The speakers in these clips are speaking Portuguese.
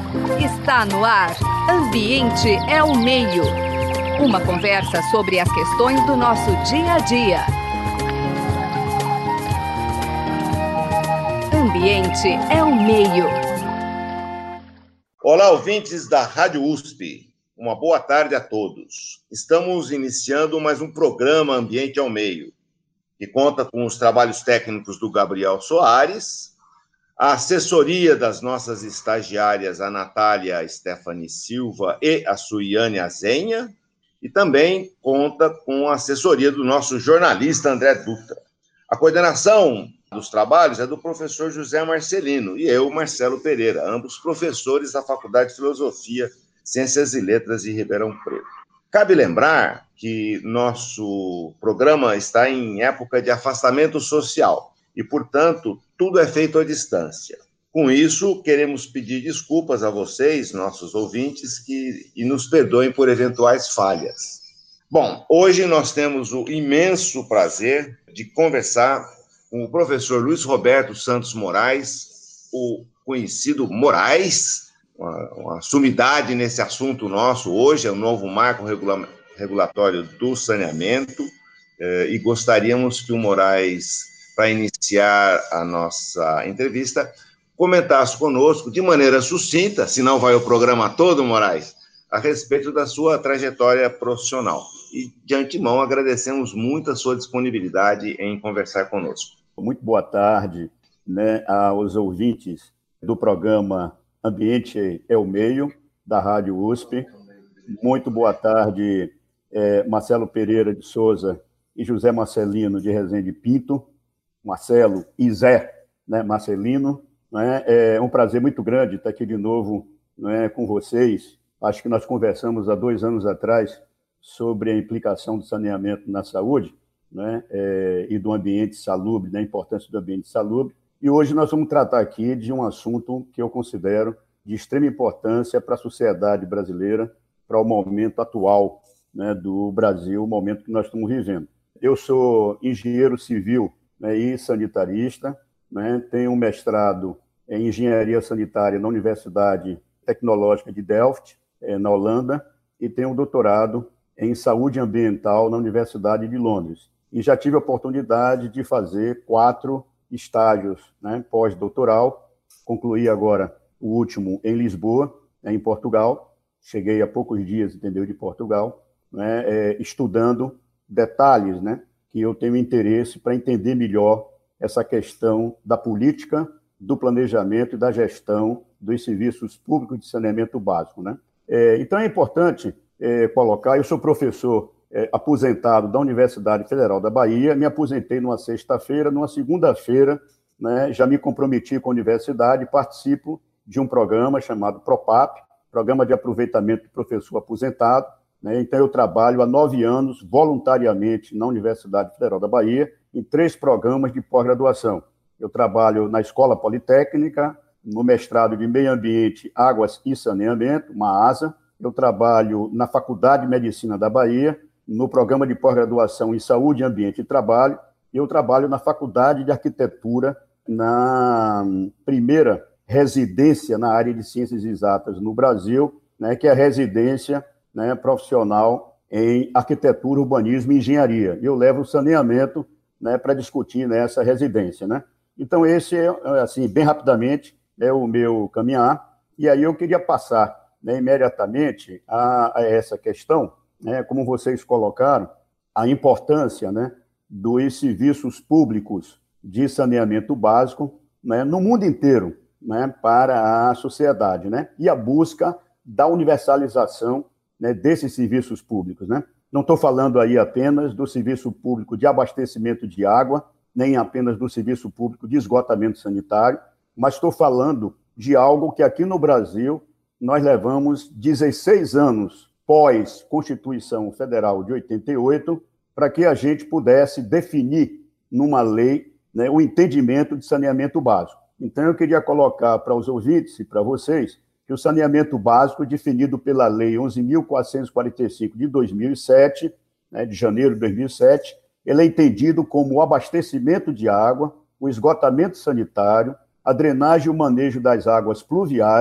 Está no ar. Ambiente é o meio. Uma conversa sobre as questões do nosso dia a dia. Ambiente é o meio. Olá, ouvintes da Rádio USP. Uma boa tarde a todos. Estamos iniciando mais um programa Ambiente ao Meio, que conta com os trabalhos técnicos do Gabriel Soares, a assessoria das nossas estagiárias, a Natália Stephanie Silva e a Suiane Azenha, e também conta com a assessoria do nosso jornalista André Dutra. A coordenação dos trabalhos é do professor José Marcelino e eu, Marcelo Pereira, ambos professores da Faculdade de Filosofia, Ciências e Letras de Ribeirão Preto. Cabe lembrar que nosso programa está em época de afastamento social e, portanto, tudo é feito à distância. Com isso, queremos pedir desculpas a vocês, nossos ouvintes, e nos perdoem por eventuais falhas. Bom, hoje nós temos o imenso prazer de conversar com o professor Luiz Roberto Santos Moraes, o conhecido Moraes, uma sumidade nesse assunto nosso hoje, é o novo marco regulatório do saneamento, e gostaríamos que o Moraes, para iniciar a nossa entrevista, comentasse conosco de maneira sucinta, senão vai o programa todo, Moraes, a respeito da sua trajetória profissional. E, de antemão, agradecemos muito a sua disponibilidade em conversar conosco. Muito boa tarde, aos ouvintes do programa Ambiente é o Meio, da Rádio USP. Muito boa tarde, Marcelo Pereira de Souza e José Marcelino de Rezende Pinto. Marcelo e Zé, Marcelino. É um prazer muito grande estar aqui de novo com vocês. Acho que nós conversamos há 2 anos atrás sobre a implicação do saneamento na saúde, e do ambiente salubre, da importância do ambiente salubre. E hoje nós vamos tratar aqui de um assunto que eu considero de extrema importância para a sociedade brasileira, para o momento atual do Brasil, o momento que nós estamos vivendo. Eu sou engenheiro civil e sanitarista, tenho um mestrado em engenharia sanitária na Universidade Tecnológica de Delft, na Holanda, e tenho um doutorado em saúde ambiental na Universidade de Londres. E já tive a oportunidade de fazer 4 estágios pós-doutoral. Concluí agora o último em Lisboa, em Portugal. Cheguei há poucos dias, de Portugal, estudando detalhes, que eu tenho interesse para entender melhor essa questão da política, do planejamento e da gestão dos serviços públicos de saneamento básico. Então, é importante colocar, eu sou professor aposentado da Universidade Federal da Bahia, me aposentei numa sexta-feira, numa segunda-feira, já me comprometi com a universidade, participo de um programa chamado PROPAP, Programa de Aproveitamento do Professor Aposentado. Então, eu trabalho há 9 anos, voluntariamente, na Universidade Federal da Bahia, em 3 programas de pós-graduação. Eu trabalho na Escola Politécnica, no mestrado de Meio Ambiente, Águas e Saneamento, uma ASA. Eu trabalho na Faculdade de Medicina da Bahia, no programa de pós-graduação em Saúde, Ambiente e Trabalho. Eu trabalho na Faculdade de Arquitetura, na primeira residência na área de Ciências Exatas no Brasil, que é a residência profissional em Arquitetura, Urbanismo e Engenharia. Eu levo o saneamento para discutir nessa residência. Então, esse é, assim, bem rapidamente, o meu caminhar. E aí eu queria passar imediatamente a essa questão, como vocês colocaram, a importância dos serviços públicos de saneamento básico no mundo inteiro, para a sociedade, e a busca da universalização desses serviços públicos. Não estou falando aí apenas do serviço público de abastecimento de água, nem apenas do serviço público de esgotamento sanitário, mas estou falando de algo que aqui no Brasil nós levamos 16 anos pós-Constituição Federal de 88 para que a gente pudesse definir numa lei o entendimento de saneamento básico. Então, eu queria colocar para os ouvintes e para vocês que o saneamento básico, definido pela Lei 11.445 de 2007, de janeiro de 2007, ele é entendido como o abastecimento de água, o esgotamento sanitário, a drenagem e o manejo das águas pluviais,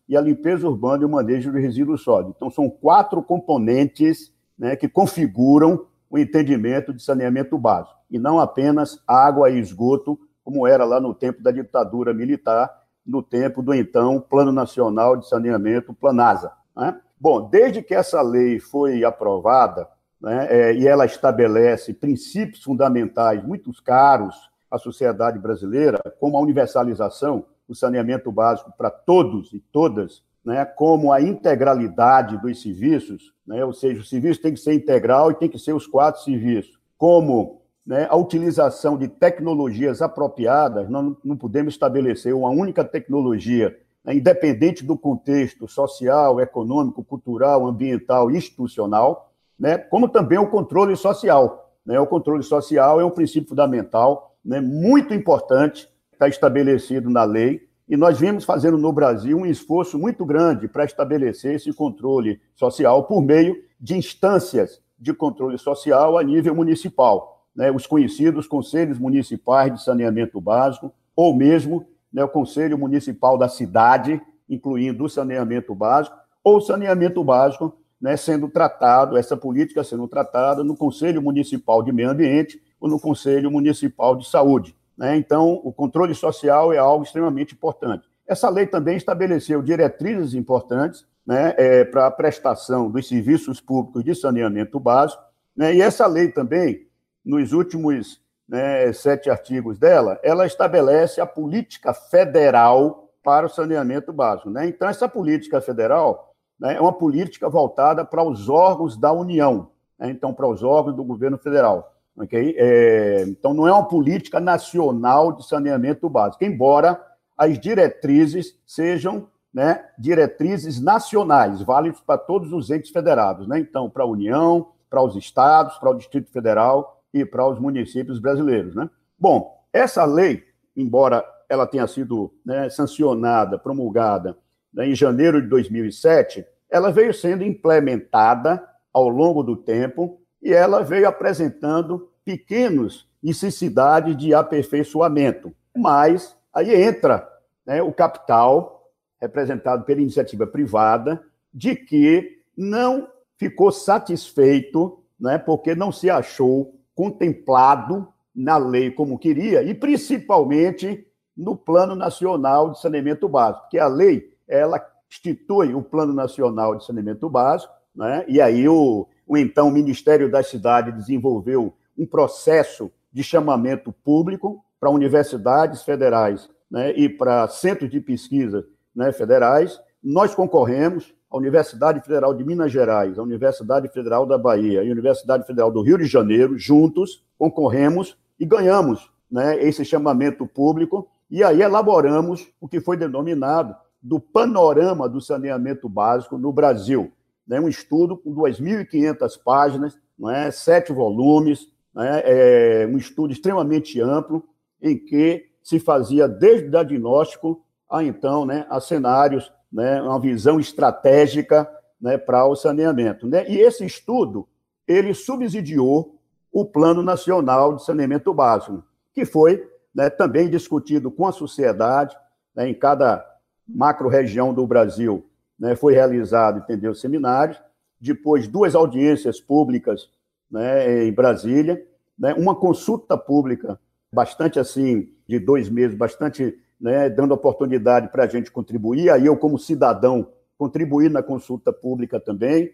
e a limpeza urbana e o manejo de resíduos sólidos. Então, são 4 componentes, né, que configuram o entendimento de saneamento básico, e não apenas água e esgoto, como era lá no tempo da ditadura militar, no tempo do então Plano Nacional de Saneamento, Planasa, né? Bom, desde que essa lei foi aprovada, né, e ela estabelece princípios fundamentais muito caros à sociedade brasileira, como a universalização do saneamento básico para todos e todas, né, como a integralidade dos serviços, né, ou seja, o serviço tem que ser integral e tem que ser os 4 serviços, como, né, a utilização de tecnologias apropriadas. Não podemos estabelecer uma única tecnologia, né, independente do contexto social, econômico, cultural, ambiental e institucional, né, como também o controle social, né? O controle social é um princípio fundamental, né, muito importante, está estabelecido na lei, e nós vimos fazendo no Brasil um esforço muito grande para estabelecer esse controle social por meio de instâncias de controle social a nível municipal, né, os conhecidos conselhos municipais de saneamento básico, ou mesmo, né, o Conselho Municipal da cidade, incluindo o saneamento básico, ou saneamento básico, né, sendo tratado, essa política sendo tratada no Conselho Municipal de Meio Ambiente ou no Conselho Municipal de Saúde, né? Então, o controle social é algo extremamente importante. Essa lei também estabeleceu diretrizes importantes, né, para a prestação dos serviços públicos de saneamento básico, né? E essa lei também, nos últimos, né, 7 artigos dela, ela estabelece a política federal para o saneamento básico, né? Então, essa política federal, né, é uma política voltada para os órgãos da União, né? Então, para os órgãos do governo federal. Okay? Então, não é uma política nacional de saneamento básico, embora as diretrizes sejam, né, diretrizes nacionais, válidas para todos os entes federados, né? Então, para a União, para os estados, para o Distrito Federal e para os municípios brasileiros, né? Bom, essa lei, embora ela tenha sido, né, sancionada, promulgada, né, em janeiro de 2007, ela veio sendo implementada ao longo do tempo e ela veio apresentando pequenas necessidades de aperfeiçoamento. Mas aí entra, né, o capital, representado pela iniciativa privada, de que não ficou satisfeito, né, porque não se achou contemplado na lei como queria, e principalmente no Plano Nacional de Saneamento Básico, porque a lei ela institui o Plano Nacional de Saneamento Básico, né, e aí o então Ministério da Cidade desenvolveu um processo de chamamento público para universidades federais, né, e para centros de pesquisa, né, federais. Nós concorremos, a Universidade Federal de Minas Gerais, a Universidade Federal da Bahia e a Universidade Federal do Rio de Janeiro, juntos, concorremos e ganhamos, né, esse chamamento público, e aí elaboramos o que foi denominado do Panorama do Saneamento Básico no Brasil, né, um estudo com 2.500 páginas, né, 7 volumes, né, um estudo extremamente amplo, em que se fazia desde o diagnóstico a, então, né, a cenários, né, uma visão estratégica, né, para o saneamento, né? E esse estudo ele subsidiou o Plano Nacional de Saneamento Básico, que foi, né, também discutido com a sociedade, né, em cada macro-região do Brasil, né, foi realizado, entendeu, seminários, depois 2 audiências públicas, né, em Brasília, né, uma consulta pública bastante assim, de 2 meses, bastante, né, dando oportunidade para a gente contribuir, aí eu, como cidadão, contribuí na consulta pública também,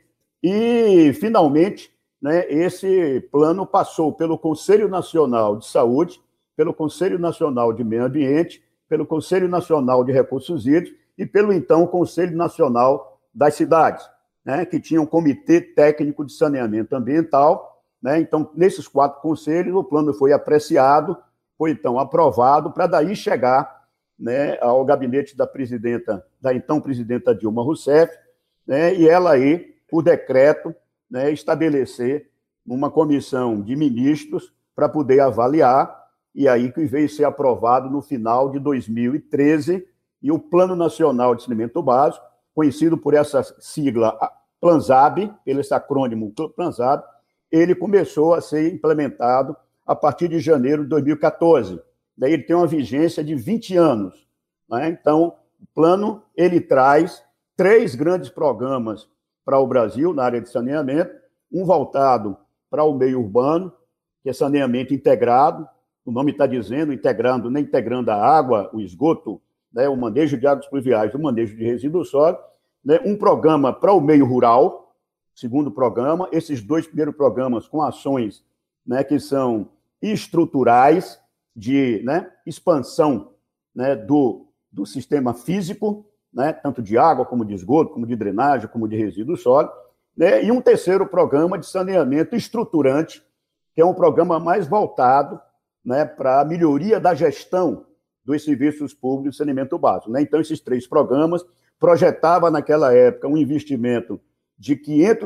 e, finalmente, né, esse plano passou pelo Conselho Nacional de Saúde, pelo Conselho Nacional de Meio Ambiente, pelo Conselho Nacional de Recursos Hídricos e pelo, então, Conselho Nacional das Cidades, né, que tinha um Comitê Técnico de Saneamento Ambiental, né? Então, nesses 4 conselhos, o plano foi apreciado, foi, então, aprovado, para daí chegar, né, ao gabinete da presidenta, da então presidenta Dilma Rousseff, né, e ela aí, por decreto, né, estabelecer uma comissão de ministros para poder avaliar, e aí que veio ser aprovado no final de 2013, e o Plano Nacional de Saneamento Básico, conhecido por essa sigla PLANSAB, pelo esse acrônimo PLANSAB, ele começou a ser implementado a partir de janeiro de 2014. Daí ele tem uma vigência de 20 anos. Né? Então, O plano, ele traz 3 grandes programas para o Brasil na área de saneamento, um voltado para o meio urbano, que é saneamento integrado, o nome está dizendo, integrando a água, o esgoto, né, o manejo de águas pluviais, o manejo de resíduos sólidos, né, um programa para o meio rural, segundo programa, esses 2 primeiros programas com ações, né, que são estruturais de, né, expansão, né, do sistema físico, né, tanto de água como de esgoto, como de drenagem, como de resíduos sólidos, né, e um terceiro programa de saneamento estruturante, que é um programa mais voltado, né, para a melhoria da gestão dos serviços públicos de saneamento básico. Né? Então, esses 3 programas projetavam, naquela época, um investimento de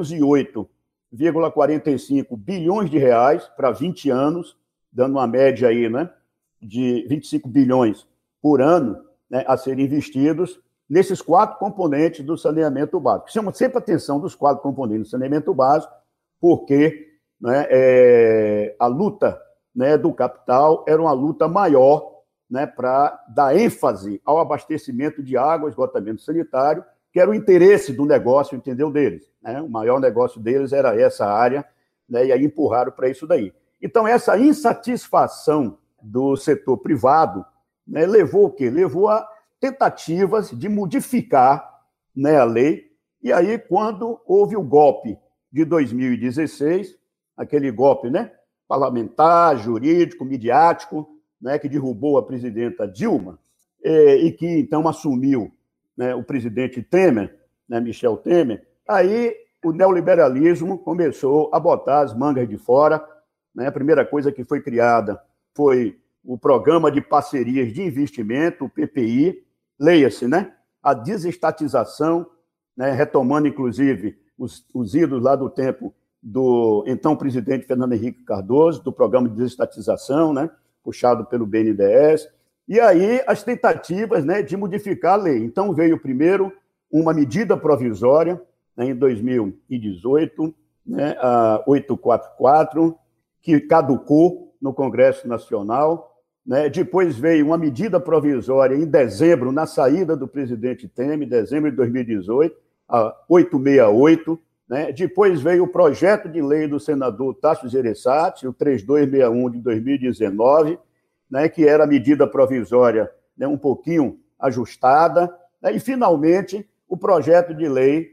508,45 bilhões de reais para 20 anos, dando uma média aí, né, de 25 bilhões por ano, né, a serem investidos nesses 4 componentes do saneamento básico. Chama sempre a atenção dos 4 componentes do saneamento básico, porque, né, a luta, né, do capital era uma luta maior, né, para dar ênfase ao abastecimento de água, esgotamento sanitário, que era o interesse do negócio, entendeu, deles. Né? O maior negócio deles era essa área, né, e aí empurraram para isso daí. Então, essa insatisfação do setor privado, né, levou o quê? Levou a tentativas de modificar, né, a lei, e aí, quando houve o golpe de 2016, aquele golpe, né, parlamentar, jurídico, midiático, né, que derrubou a presidenta Dilma, e que então assumiu, né, o presidente Temer, né, Michel Temer, aí o neoliberalismo começou a botar as mangas de fora. Né, a primeira coisa que foi criada foi o Programa de Parcerias de Investimento, o PPI, leia-se, né, a desestatização, né, retomando, inclusive, os idos lá do tempo do então presidente Fernando Henrique Cardoso, do programa de desestatização, né, puxado pelo BNDES, e aí as tentativas, né, de modificar a lei. Então veio primeiro uma medida provisória, né, em 2018, né, a 844, que caducou no Congresso Nacional, né, depois veio uma medida provisória em dezembro, na saída do presidente Temer, dezembro de 2018, a 868, né? Depois veio o projeto de lei do senador Tasso Gereissati, o 3261 de 2019, né, que era a medida provisória, né, um pouquinho ajustada, né, e, finalmente, o projeto de lei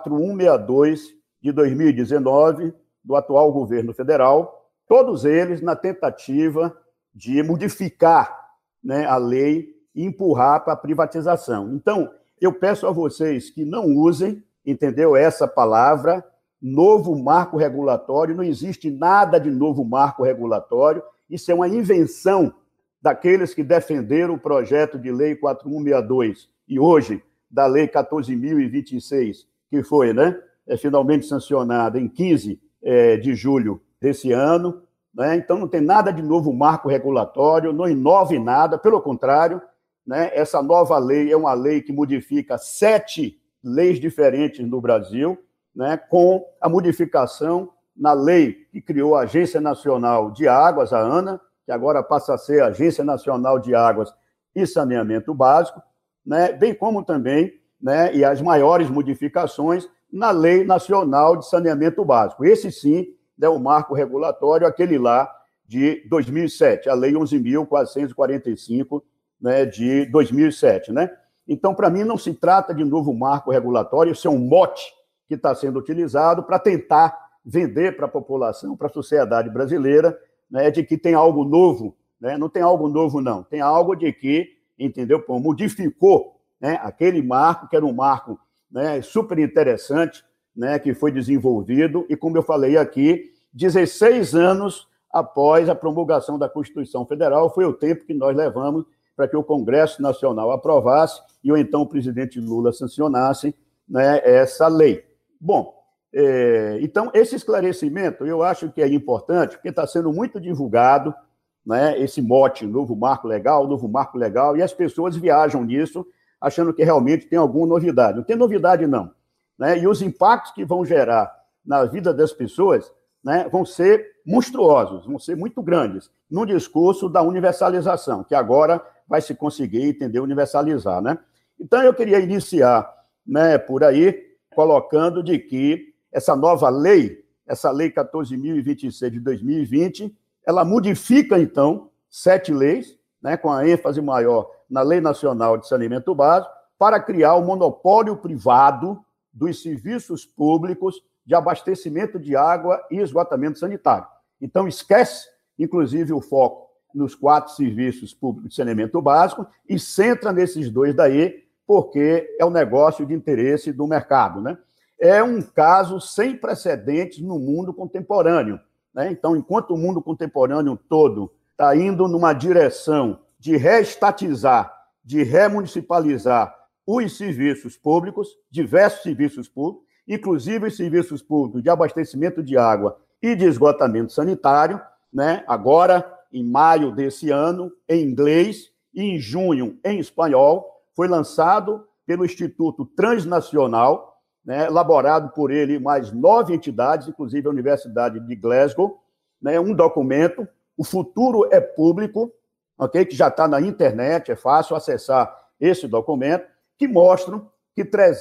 4162 de 2019, do atual governo federal, todos eles na tentativa de modificar, né, a lei e empurrar para a privatização. Então, eu peço a vocês que não usem, entendeu, essa palavra, novo marco regulatório. Não existe nada de novo marco regulatório. Isso é uma invenção daqueles que defenderam o projeto de lei 4162 e hoje da lei 14.026, que foi, né, finalmente sancionada em 15 de julho desse ano. Né? Então, não tem nada de novo marco regulatório, não inove nada, pelo contrário, né, essa nova lei é uma lei que modifica 7 leis diferentes no Brasil, né, com a modificação na lei que criou a Agência Nacional de Águas, a ANA, que agora passa a ser a Agência Nacional de Águas e Saneamento Básico, né, bem como também, né, e as maiores modificações na Lei Nacional de Saneamento Básico. Esse sim é o marco regulatório, aquele lá de 2007, a Lei 11.445, né, de 2007, né? Então, para mim, não se trata de novo marco regulatório, isso é um mote que está sendo utilizado para tentar vender para a população, para a sociedade brasileira, né, de que tem algo novo, né? Não tem algo novo, não. Tem algo de que, entendeu? Pô, modificou, né, aquele marco, que era um marco, né, super interessante, né, que foi desenvolvido, e, como eu falei aqui, 16 anos após a promulgação da Constituição Federal, foi o tempo que nós levamos para que o Congresso Nacional aprovasse e o então presidente Lula sancionasse, né, essa lei. Bom, então, esse esclarecimento eu acho que é importante, porque está sendo muito divulgado, né, esse mote, novo marco legal, e as pessoas viajam nisso, achando que realmente tem alguma novidade. Não tem novidade, não. Né? E os impactos que vão gerar na vida das pessoas, né, vão ser monstruosos, vão ser muito grandes, no discurso da universalização, que agora vai se conseguir, entender, universalizar. Né? Então, eu queria iniciar, né, por aí, colocando de que essa nova lei, essa Lei 14.026 de 2020, ela modifica, então, 7 leis, né, com a ênfase maior na Lei Nacional de Saneamento Básico, para criar o monopólio privado dos serviços públicos de abastecimento de água e esgotamento sanitário. Então, esquece, inclusive, o foco nos 4 serviços públicos de saneamento básico e centra nesses 2 daí, porque é um negócio de interesse do mercado, né? É um caso sem precedentes no mundo contemporâneo, né? Então, enquanto o mundo contemporâneo todo está indo numa direção de reestatizar, de remunicipalizar os serviços públicos, diversos serviços públicos, inclusive os serviços públicos de abastecimento de água e de esgotamento sanitário, né? Agora, em maio desse ano, em inglês, e em junho, em espanhol, foi lançado pelo Instituto Transnacional, né, elaborado por ele mais 9 entidades, inclusive a Universidade de Glasgow, né, um documento, O Futuro é Público, okay, que já está na internet, é fácil acessar esse documento, que mostram que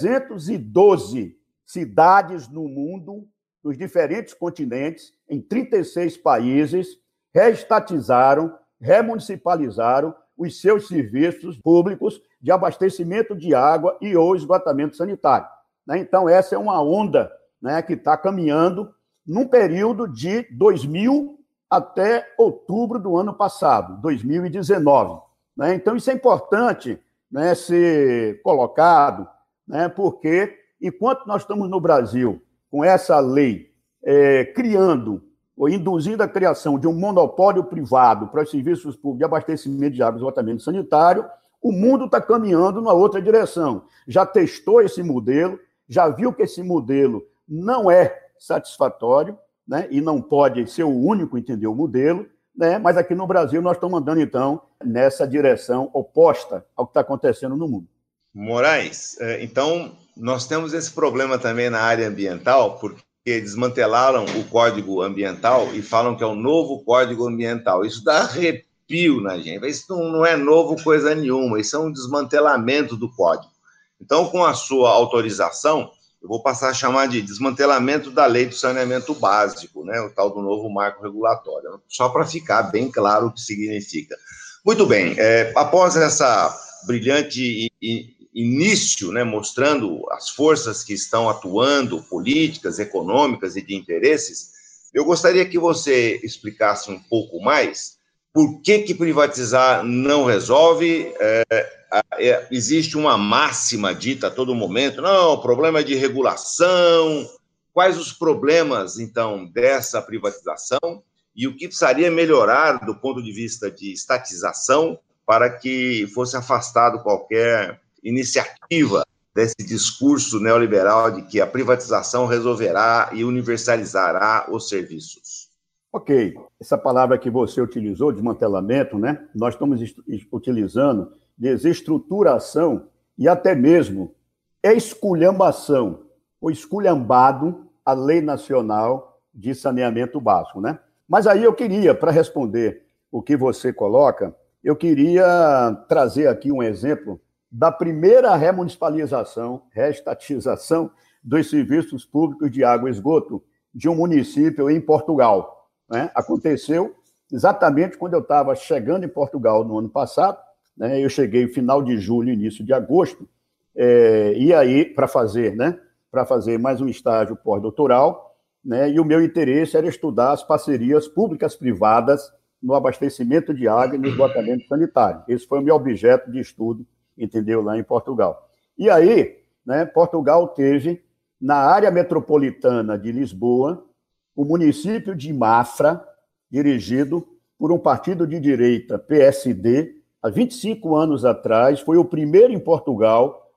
312 cidades no mundo, nos diferentes continentes, em 36 países, reestatizaram, remunicipalizaram os seus serviços públicos de abastecimento de água e ou esgotamento sanitário. Então, essa é uma onda, né, que está caminhando num período de 2000 até outubro do ano passado, 2019. Então, isso é importante, né, ser colocado, né, porque enquanto nós estamos no Brasil com essa lei criando ou induzindo a criação de um monopólio privado para os serviços públicos de abastecimento de água e esgotamento sanitário, o mundo está caminhando numa outra direção. Já testou esse modelo, já viu que esse modelo não é satisfatório, né, e não pode ser o único a entender o modelo, né, mas aqui no Brasil nós estamos andando, então, nessa direção oposta ao que está acontecendo no mundo. Moraes, então, nós temos esse problema também na área ambiental, porque desmantelaram o Código Ambiental e falam que é o novo Código Ambiental. Isso dá arrepio na gente. Isso não é novo coisa nenhuma, isso é um desmantelamento do Código. Então, com a sua autorização, eu vou passar a chamar de desmantelamento da Lei do Saneamento Básico, né, o tal do novo marco regulatório, só para ficar bem claro o que significa. Muito bem, após essa brilhante início, né, mostrando as forças que estão atuando, políticas, econômicas e de interesses, eu gostaria que você explicasse um pouco mais por que privatizar não resolve. Existe uma máxima dita a todo momento, não, o problema é de regulação. Quais os problemas, então, dessa privatização e o que precisaria melhorar do ponto de vista de estatização para que fosse afastado qualquer iniciativa desse discurso neoliberal de que a privatização resolverá e universalizará os serviços? Ok, essa palavra que você utilizou, desmantelamento, né? Nós estamos utilizando desestruturação e até mesmo esculhambação, ou esculhambado a Lei Nacional de Saneamento Básico, né? Mas aí eu queria, para responder o que você coloca, eu queria trazer aqui um exemplo da primeira remunicipalização, reestatização dos serviços públicos de água e esgoto de um município em Portugal, né? Aconteceu exatamente quando eu estava chegando em Portugal no ano passado, né? Eu cheguei no final de julho, início de agosto, e aí para fazer mais um estágio pós-doutoral, né? E o meu interesse era estudar as parcerias públicas-privadas no abastecimento de água e no esgotamento sanitário. Esse foi o meu objeto de estudo, entendeu, lá em Portugal. E aí, né, Portugal teve, na área metropolitana de Lisboa, o município de Mafra, dirigido por um partido de direita, PSD, há 25 anos atrás, foi o primeiro em Portugal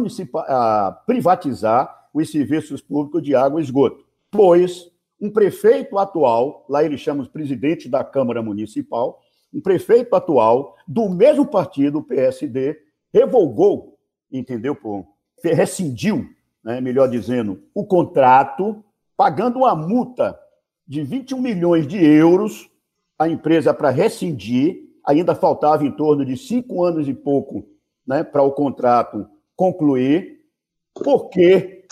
a privatizar os serviços públicos de água e esgoto. Pois um prefeito atual, lá eles chamam de presidente da Câmara Municipal, um prefeito atual do mesmo partido, o PSD, revogou, entendeu? Rescindiu, né, melhor dizendo, o contrato, pagando uma multa de 21 milhões de euros à empresa para rescindir. Ainda faltava em torno de 5 anos e pouco, né, para o contrato concluir porque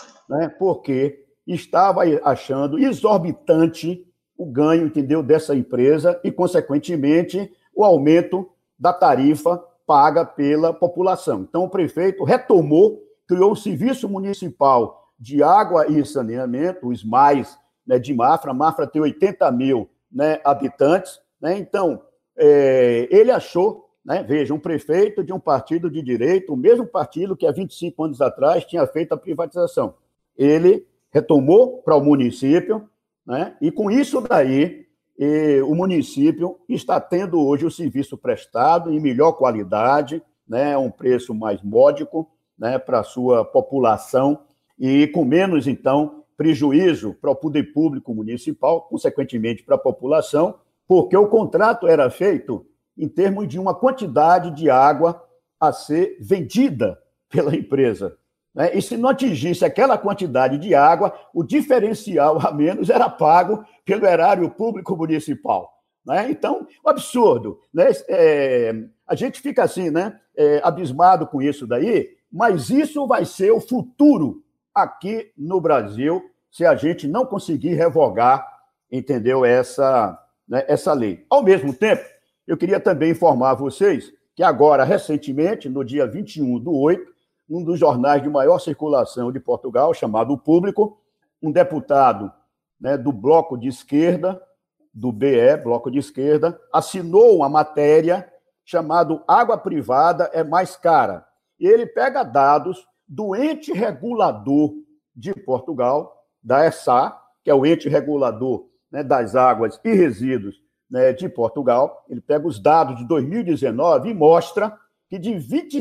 estava achando exorbitante o ganho, entendeu, dessa empresa e, consequentemente, o aumento da tarifa paga pela população. Então, o prefeito retomou, criou o Serviço Municipal de Água e Saneamento, os MAIS, né, de Mafra. A Mafra tem 80 mil, né, habitantes, né? Então, ele achou, né, veja, um prefeito de um partido de direita, o mesmo partido que há 25 anos atrás tinha feito a privatização. Ele retomou para o município, né, e com isso daí, o município está tendo hoje o serviço prestado em melhor qualidade, né, a um preço mais módico, né, para a sua população e com menos, então, prejuízo para o poder público municipal, consequentemente para a população, porque o contrato era feito em termos de uma quantidade de água a ser vendida pela empresa, né? E se não atingisse aquela quantidade de água, o diferencial a menos era pago pelo erário público municipal, né? Então, um absurdo, né? A gente fica assim, né, abismado com isso daí, mas isso vai ser o futuro aqui no Brasil se a gente não conseguir revogar, entendeu, essa lei. Ao mesmo tempo, eu queria também informar vocês que agora, recentemente, no dia 21/8, um dos jornais de maior circulação de Portugal, chamado O Público, um deputado, né, do Bloco de Esquerda, do BE, Bloco de Esquerda, assinou uma matéria chamada Água Privada é Mais Cara. E ele pega dados do ente regulador de Portugal, da ESA, que é o ente regulador, né, das águas e resíduos, né, de Portugal. Ele pega os dados de 2019 e mostra que de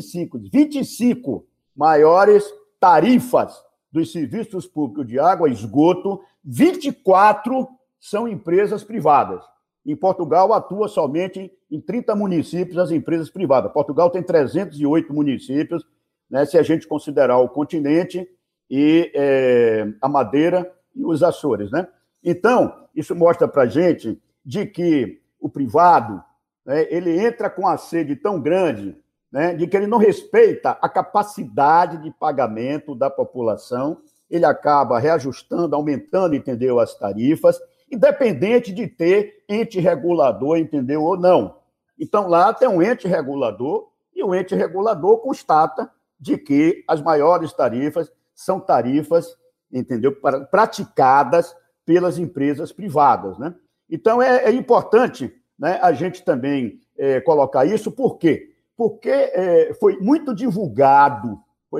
25 maiores tarifas dos serviços públicos de água e esgoto, 24 são empresas privadas. Em Portugal, atua somente em 30 municípios as empresas privadas. Portugal tem 308 municípios, né, se a gente considerar o continente e a Madeira e os Açores, né? Então, isso mostra para a gente de que o privado, né, ele entra com a sede tão grande, né, de que ele não respeita a capacidade de pagamento da população, ele acaba reajustando, aumentando, entendeu, as tarifas, independente de ter ente regulador, entendeu, ou não. Então, lá tem um ente regulador e o ente regulador constata de que as maiores tarifas são tarifas, entendeu, praticadas pelas empresas privadas, né? Então, é importante, né, a gente também colocar isso. Por quê? Porque foi muito divulgado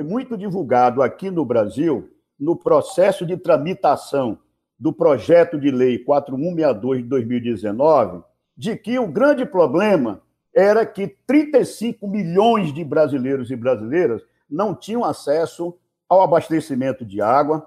aqui no Brasil, no processo de tramitação do projeto de lei 4162 de 2019, de que o grande problema era que 35 milhões de brasileiros e brasileiras não tinham acesso ao abastecimento de água,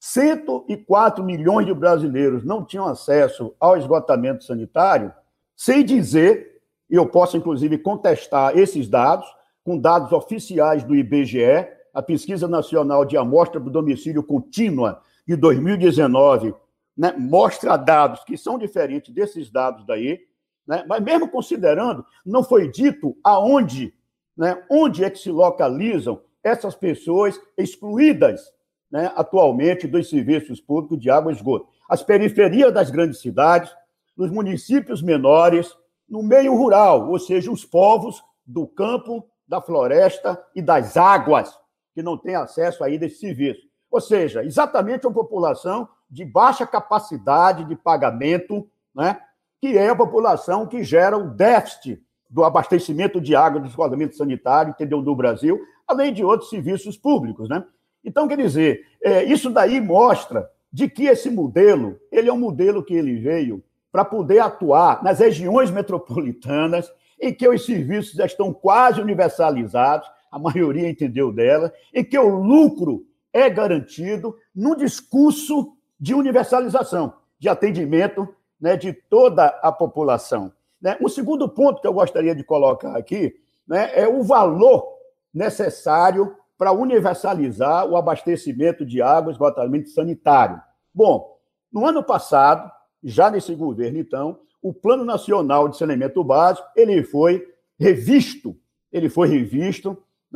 104 milhões de brasileiros não tinham acesso ao esgotamento sanitário, sem dizer, e eu posso, inclusive, contestar esses dados, com dados oficiais do IBGE, a Pesquisa Nacional de Amostra do Domicílio Contínua de 2019, né, mostra dados que são diferentes desses dados daí, né, mas mesmo considerando, não foi dito aonde, né, onde é que se localizam essas pessoas excluídas, né, atualmente dos serviços públicos de água e esgoto. As periferias das grandes cidades, nos municípios menores, no meio rural, ou seja, os povos do campo, da floresta e das águas, que não têm acesso ainda a esse serviço. Ou seja, exatamente uma população de baixa capacidade de pagamento, né, que é a população que gera o déficit do abastecimento de água, do esgotamento sanitário, entendeu, do Brasil, além de outros serviços públicos, né? Então, quer dizer, isso daí mostra de que esse modelo, ele é um modelo que ele veio para poder atuar nas regiões metropolitanas, em que os serviços já estão quase universalizados, a maioria entendeu dela, em que o lucro é garantido num discurso de universalização, de atendimento, né, de toda a população. Né? Um segundo ponto que eu gostaria de colocar aqui, né, é o valor necessário para universalizar o abastecimento de água e esgotamento sanitário. Bom, no ano passado, já nesse governo, então, o Plano Nacional de Saneamento Básico ele foi revisto, né,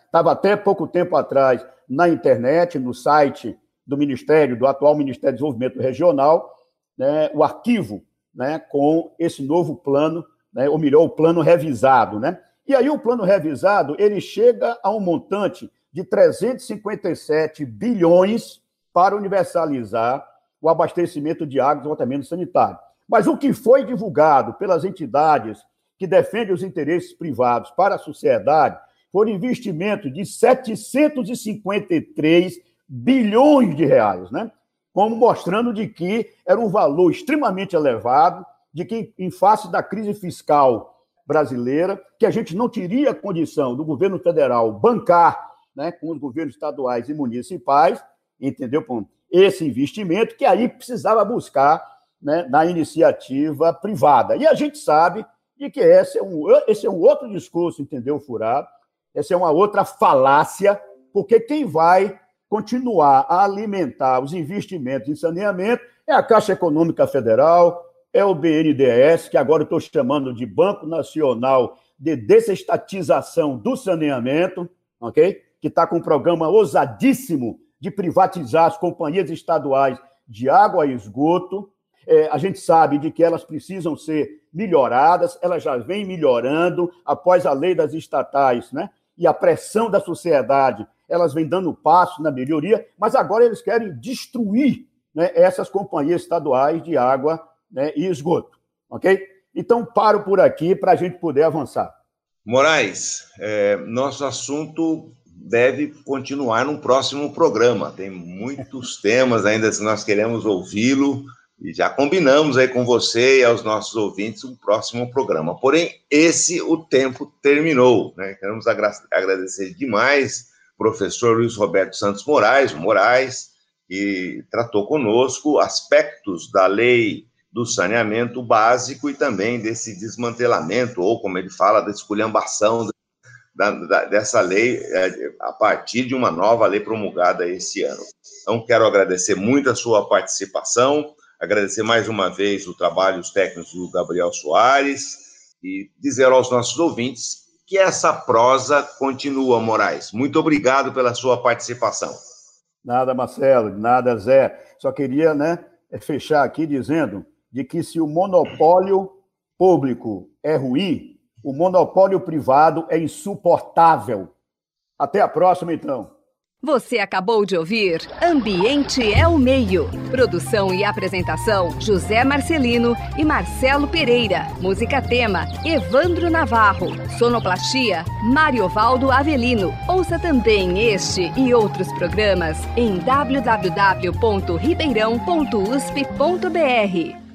Estava até pouco tempo atrás na internet, no site do atual Ministério do Desenvolvimento Regional, né, o arquivo, né, com esse novo plano, né, ou melhor, o plano revisado, né? E aí o plano revisado, ele chega a um montante de 357 bilhões para universalizar o abastecimento de água e tratamento sanitário. Mas o que foi divulgado pelas entidades que defendem os interesses privados para a sociedade foi um investimento de 753 bilhões de reais, né? Como mostrando de que era um valor extremamente elevado, de que, em face da crise fiscal brasileira, que a gente não teria condição do governo federal bancar, né, com os governos estaduais e municipais, entendeu? Esse investimento que aí precisava buscar, né, na iniciativa privada. E a gente sabe de que esse é um outro discurso, entendeu, furado? Essa é uma outra falácia, porque quem vai continuar a alimentar os investimentos em saneamento é a Caixa Econômica Federal, é o BNDES, que agora eu estou chamando de Banco Nacional de Desestatização do Saneamento, ok? Que está com um programa ousadíssimo de privatizar as companhias estaduais de água e esgoto. A gente sabe de que elas precisam ser melhoradas, elas já vêm melhorando após a lei das estatais, né? E a pressão da sociedade, elas vêm dando passo na melhoria, mas agora eles querem destruir, né, essas companhias estaduais de água, né, e esgoto, ok? Então, paro por aqui para a gente poder avançar. Moraes, nosso assunto deve continuar no próximo programa. Tem muitos temas ainda que nós queremos ouvi-lo e já combinamos aí com você e aos nossos ouvintes um próximo programa. Porém, o tempo terminou, né? Queremos agradecer demais o professor Luiz Roberto Santos Moraes, que tratou conosco aspectos da lei do saneamento básico e também desse desmantelamento, ou como ele fala, da esculhambação dessa lei a partir de uma nova lei promulgada esse ano. Então, quero agradecer muito a sua participação, agradecer mais uma vez o trabalho, os técnicos do Gabriel Soares e dizer aos nossos ouvintes que essa prosa continua, Moraes. Muito obrigado pela sua participação. Nada, Marcelo, nada, Zé. Só queria, né, fechar aqui dizendo de que se o monopólio público é ruim, o monopólio privado é insuportável. Até a próxima, então. Você acabou de ouvir Ambiente é o Meio. Produção e apresentação, José Marcelino e Marcelo Pereira. Música tema, Evandro Navarro. Sonoplastia, Mariovaldo Avelino. Ouça também este e outros programas em www.ribeirão.usp.br.